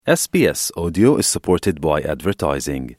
SBS Audio is supported by advertising.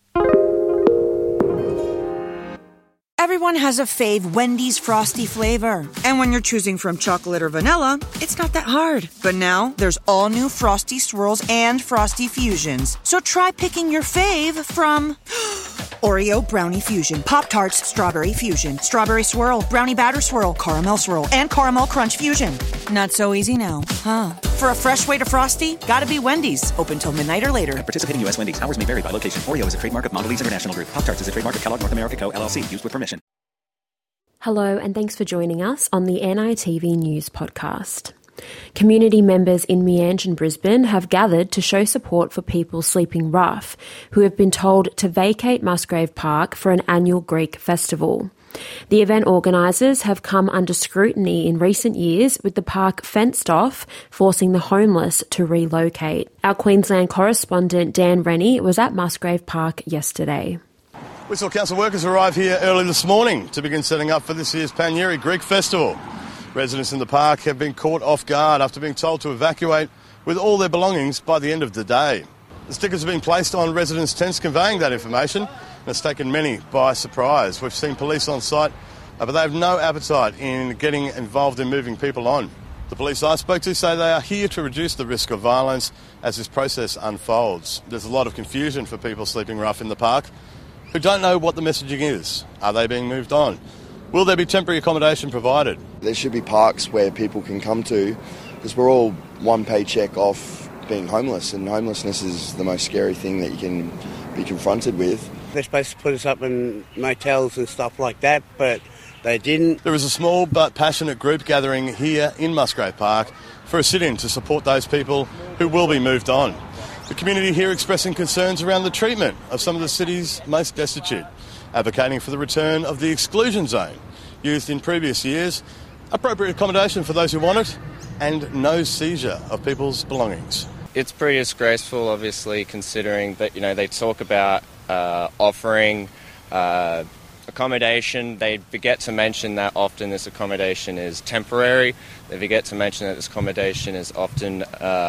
Everyone has a fave Wendy's Frosty flavor. And when you're choosing from chocolate or vanilla, it's not that hard. But now, there's all new Frosty Swirls and Frosty Fusions. So try picking your fave from Oreo Brownie Fusion, Pop-Tarts Strawberry Fusion, Strawberry Swirl, Brownie Batter Swirl, Caramel Swirl, and Caramel Crunch Fusion. Not so easy now, huh? For a fresh way to Frosty, gotta be Wendy's. Open till midnight or later. At participating U.S. Wendy's. Hours may vary by location. Oreo is a trademark of Mondelez International Group. Pop-Tarts is a trademark of Kellogg North America Co., LLC. Used with permission. Hello, and thanks for joining us on the NITV News podcast. Community members in Meanjin, Brisbane have gathered to show support for people sleeping rough who have been told to vacate Musgrave Park for an annual Greek festival. The event organisers have come under scrutiny in recent years, with the park fenced off, forcing the homeless to relocate. Our Queensland correspondent Dan Rennie was at Musgrave Park yesterday. We saw council workers arrive here early this morning to begin setting up for this year's Panyeri Greek Festival. Residents in the park have been caught off guard after being told to evacuate with all their belongings by the end of the day. The stickers have been placed on residents' tents conveying that information, and it's taken many by surprise. We've seen police on site, but they have no appetite in getting involved in moving people on. The police I spoke to say they are here to reduce the risk of violence as this process unfolds. There's a lot of confusion for people sleeping rough in the park who don't know what the messaging is. Are they being moved on? Will there be temporary accommodation provided? There should be parks where people can come to, because we're all one paycheck off being homeless, and homelessness is the most scary thing that you can be confronted with. They're supposed to put us up in motels and stuff like that, but they didn't. There is a small but passionate group gathering here in Musgrave Park for a sit-in to support those people who will be moved on. The community here expressing concerns around the treatment of some of the city's most destitute, advocating for the return of the exclusion zone used in previous years, appropriate accommodation for those who want it, and no seizure of people's belongings. It's pretty disgraceful, obviously, considering that, they talk about offering accommodation. They forget to mention that often this accommodation is temporary. They forget to mention that this accommodation is often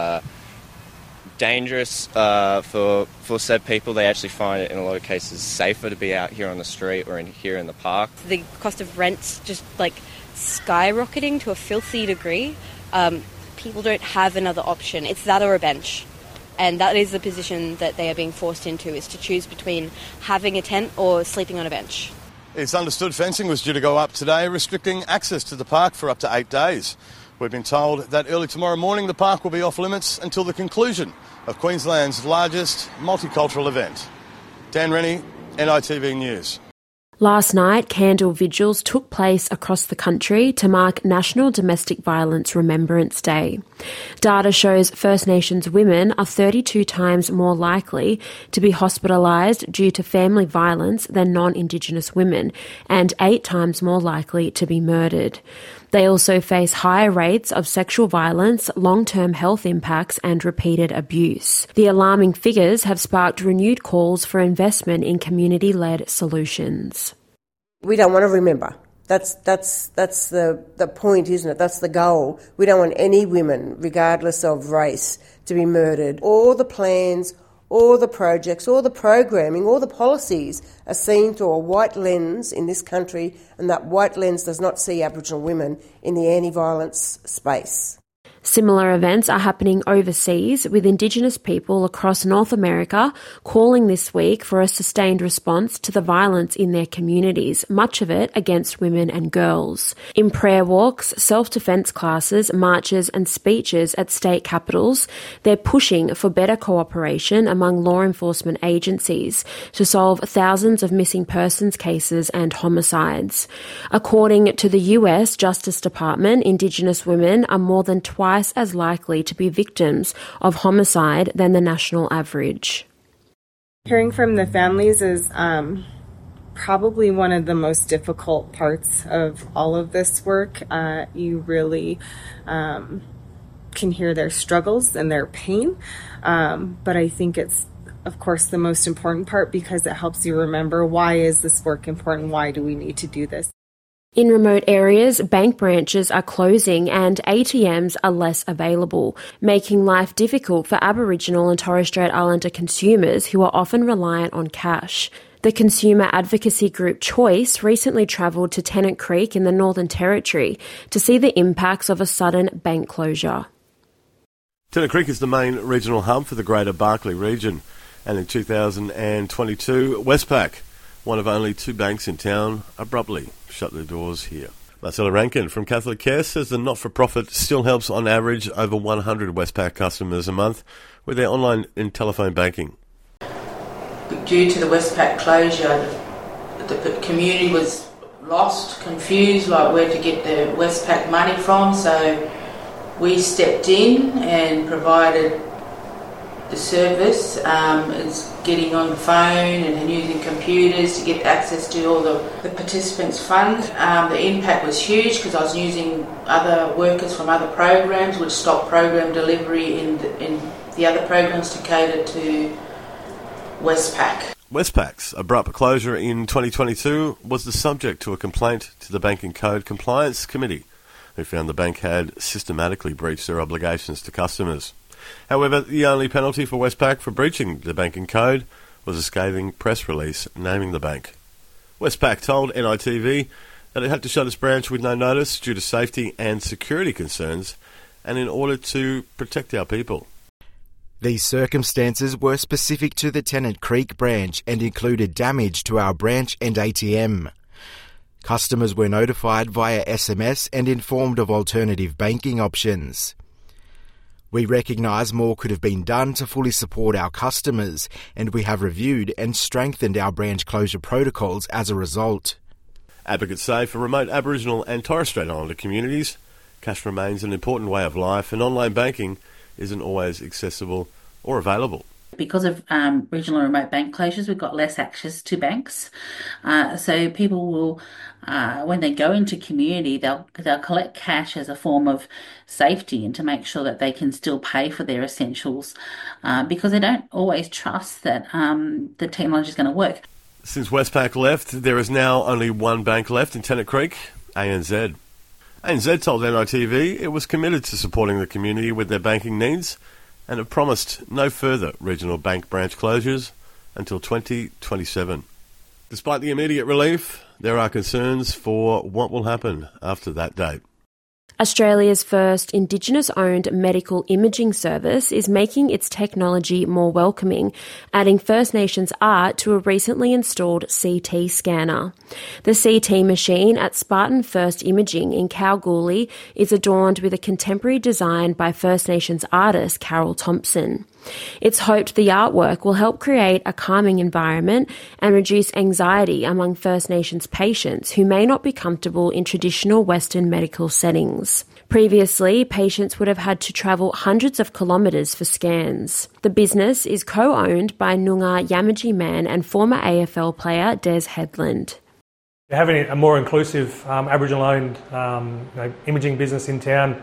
dangerous for said people. They actually find it in a lot of cases safer to be out here on the street or here in the park. The cost of rent's just skyrocketing to a filthy degree. People don't have another option. It's that or a bench. And that is the position that they are being forced into, is to choose between having a tent or sleeping on a bench. It's understood fencing was due to go up today, restricting access to the park for up to 8 days. We've been told that early tomorrow morning the park will be off limits until the conclusion of Queensland's largest multicultural event. Dan Rennie, NITV News. Last night, candle vigils took place across the country to mark National Domestic Violence Remembrance Day. Data shows First Nations women are 32 times more likely to be hospitalised due to family violence than non-Indigenous women, and 8 times more likely to be murdered. They also face higher rates of sexual violence, long-term health impacts and repeated abuse. The alarming figures have sparked renewed calls for investment in community-led solutions. We don't want to remember. That's the point, isn't it? That's the goal. We don't want any women, regardless of race, to be murdered. All the plans, all the projects, all the programming, all the policies are seen through a white lens in this country, and that white lens does not see Aboriginal women in the anti-violence space. Similar events are happening overseas, with Indigenous people across North America calling this week for a sustained response to the violence in their communities, much of it against women and girls. In prayer walks, self-defence classes, marches and speeches at state capitals, they're pushing for better cooperation among law enforcement agencies to solve thousands of missing persons cases and homicides. According to the US Justice Department, Indigenous women are more than twice as likely to be victims of homicide than the national average. Hearing from the families is probably one of the most difficult parts of all of this work. You really can hear their struggles and their pain, but I think it's, of course, the most important part, because it helps you remember, why is this work important? Why do we need to do this? In remote areas, bank branches are closing and ATMs are less available, making life difficult for Aboriginal and Torres Strait Islander consumers who are often reliant on cash. The consumer advocacy group Choice recently travelled to Tennant Creek in the Northern Territory to see the impacts of a sudden bank closure. Tennant Creek is the main regional hub for the Greater Barkly region, and in 2022, Westpac, one of only 2 banks in town, abruptly shut their doors here. Marcella Rankin from Catholic Care says the not-for-profit still helps on average over 100 Westpac customers a month with their online and telephone banking. Due to the Westpac closure, the community was lost, confused, like where to get the Westpac money from, so we stepped in and provided the service. It's getting on the phone and using computers to get access to all the participants' funds. The impact was huge because I was using other workers from other programs, which stopped program delivery in the other programs to cater to Westpac. Westpac's abrupt closure in 2022 was the subject to a complaint to the Banking Code Compliance Committee, who found the bank had systematically breached their obligations to customers. However, the only penalty for Westpac for breaching the banking code was a scathing press release naming the bank. Westpac told NITV that it had to shut its branch with no notice due to safety and security concerns and in order to protect our people. These circumstances were specific to the Tennant Creek branch and included damage to our branch and ATM. Customers were notified via SMS and informed of alternative banking options. We recognise more could have been done to fully support our customers, and we have reviewed and strengthened our branch closure protocols as a result. Advocates say for remote Aboriginal and Torres Strait Islander communities, cash remains an important way of life and online banking isn't always accessible or available. Because of regional and remote bank closures, we've got less access to banks. So people will, when they go into community, they'll collect cash as a form of safety and to make sure that they can still pay for their essentials because they don't always trust that the technology is going to work. Since Westpac left, there is now only one bank left in Tennant Creek, ANZ. ANZ told NITV it was committed to supporting the community with their banking needs and have promised no further regional bank branch closures until 2027. Despite the immediate relief, there are concerns for what will happen after that date. Australia's first Indigenous-owned medical imaging service is making its technology more welcoming, adding First Nations art to a recently installed CT scanner. The CT machine at Spartan First Imaging in Kalgoorlie is adorned with a contemporary design by First Nations artist Carol Thompson. It's hoped the artwork will help create a calming environment and reduce anxiety among First Nations patients who may not be comfortable in traditional Western medical settings. Previously, patients would have had to travel hundreds of kilometres for scans. The business is co-owned by Noongar Yamaji man and former AFL player Des Headland. Having a more inclusive Aboriginal-owned imaging business in town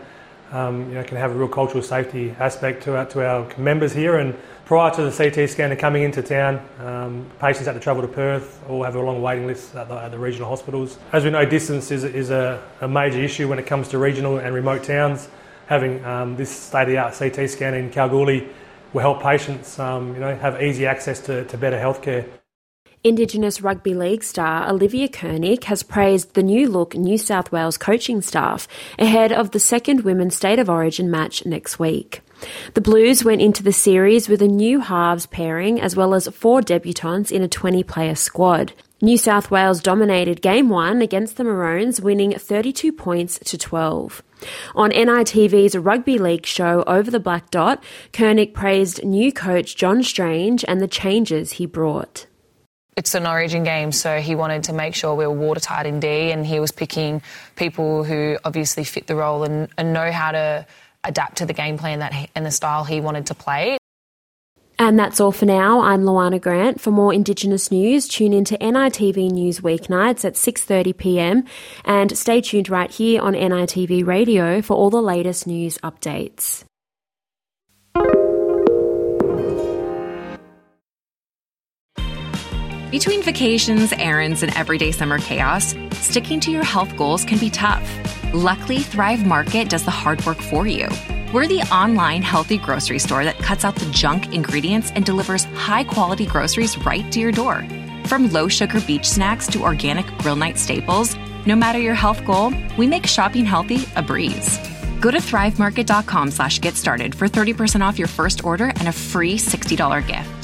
can have a real cultural safety aspect to our members here. And prior to the CT scanner coming into town, patients had to travel to Perth or have a long waiting list at the regional hospitals. As we know, distance is a major issue when it comes to regional and remote towns. Having this state-of-the-art CT scanner in Kalgoorlie will help patients have easy access to better healthcare. Indigenous rugby league star Olivia Kernick has praised the new-look New South Wales coaching staff ahead of the second Women's State of Origin match next week. The Blues went into the series with a new halves pairing as well as 4 debutants in a 20-player squad. New South Wales dominated Game 1 against the Maroons, winning 32 points to 12. On NITV's rugby league show Over the Black Dot, Kernick praised new coach John Strange and the changes he brought. It's an Origin game, so he wanted to make sure we were watertight in D, and he was picking people who obviously fit the role and know how to adapt to the game plan and the style he wanted to play. And that's all for now. I'm Luana Grant. For more Indigenous news, tune in to NITV News weeknights at 6:30pm and stay tuned right here on NITV Radio for all the latest news updates. Between vacations, errands, and everyday summer chaos, sticking to your health goals can be tough. Luckily, Thrive Market does the hard work for you. We're the online healthy grocery store that cuts out the junk ingredients and delivers high-quality groceries right to your door. From low-sugar beach snacks to organic grill night staples, no matter your health goal, we make shopping healthy a breeze. Go to thrivemarket.com/get started for 30% off your first order and a free $60 gift.